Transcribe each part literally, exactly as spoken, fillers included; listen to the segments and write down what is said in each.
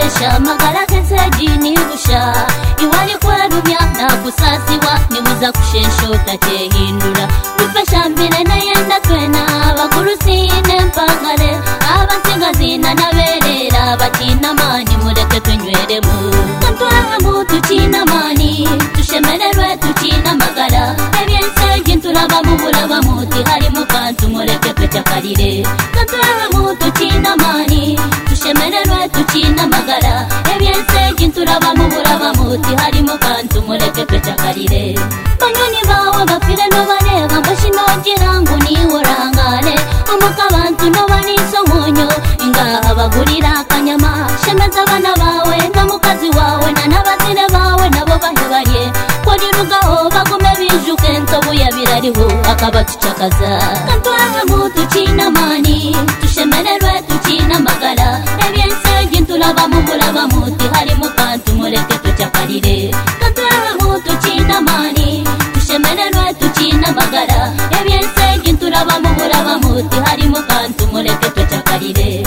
Shesha magala kenseji ni busha Iwali kwerumya na kusasiwa Nibuza kushesho tache hindura Rufasha mbine na yenda twena Bakurusine mpagale Abansiga zina na verera Batina mani mureke tunyweremu Kantwahamu tuchina mani Tushemererwe tuchina magala Ebyenseji nturaba mubulaba muti Harimu kantu mureke tuchakarire Kantwahamu tuchina mani Tushemererwe tuchina magara Ebyenseji nturaba mubulaba muti Harimu kantu mureke tuchakarire Banyoni bawe bafire no bareba Mboshi nogira ngo niworangare Omuka abantu no baniso munyo Ingaha bagurira akanyama Shemeza abana bawe n'omukazi wawe Na n'abazire bawe nabo bahebarye Korirugaho bagume bijuke Ntobu yabirariho akabacucakaza Kantwahamu tuchina mani Tushemererwe tuchina magara Ebyenseji nturaba mubulaba muti Harimu kantu mureke tuchakarire Kantwahamu tuchina mani Tushemererwe tuchina magara Ebyenseji nturaba mubulaba muti Harimu kantu mureke tuchakarire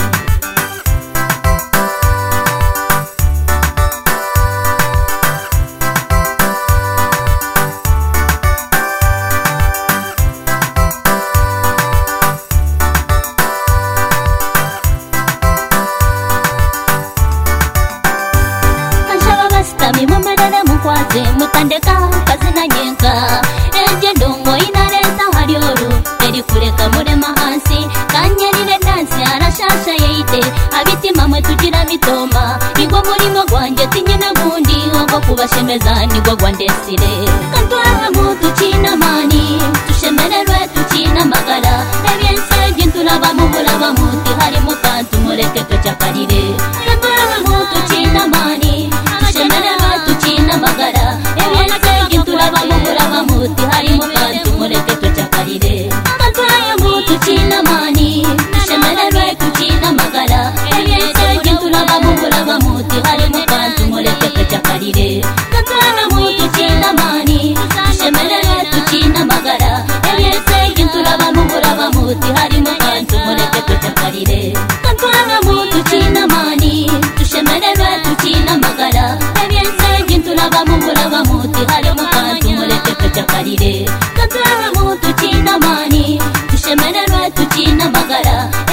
Tami mumerere mukwaze mutandeka kazina nyenka Eje ndongo inareta harioru Eri kureka murema hansi Kanyerire dansi arashasha yeite Abitima mwe tugira mitoma Igwa murimo gwanje tinyene gundi Ogo kubashemeza nigwa gwandesire Kantwahamu tuchina mani Tushemererwe tuchina magara Ebyenseji nturaba mubulaba muti Harimu kantu mureke tuchakarire Kantwahamu tuchina mani Tushemererwe tuchina magara Ebyenseji nturaba mubulaba muti Harimu kantu mureke tuchakarire Kantwahamu tuchina mani Tushemererwe tuchina magara Ebyenseji nturaba mubulaba muti Harimu kantu mureke tuchakarire Kantwahamu tuchina mani Tushemererwe tuchina magara Ebyenseji nturaba mubulaba muti Harimu kantu mureke tuchakarire Kantwahamu tuchina mani Tushemererwe tuchina magara Ebyenseji nturaba mubulaba muti Harimu kantu mureke tuchakarire Kantwahamu tuchina mani Tushemererwe tuchina magara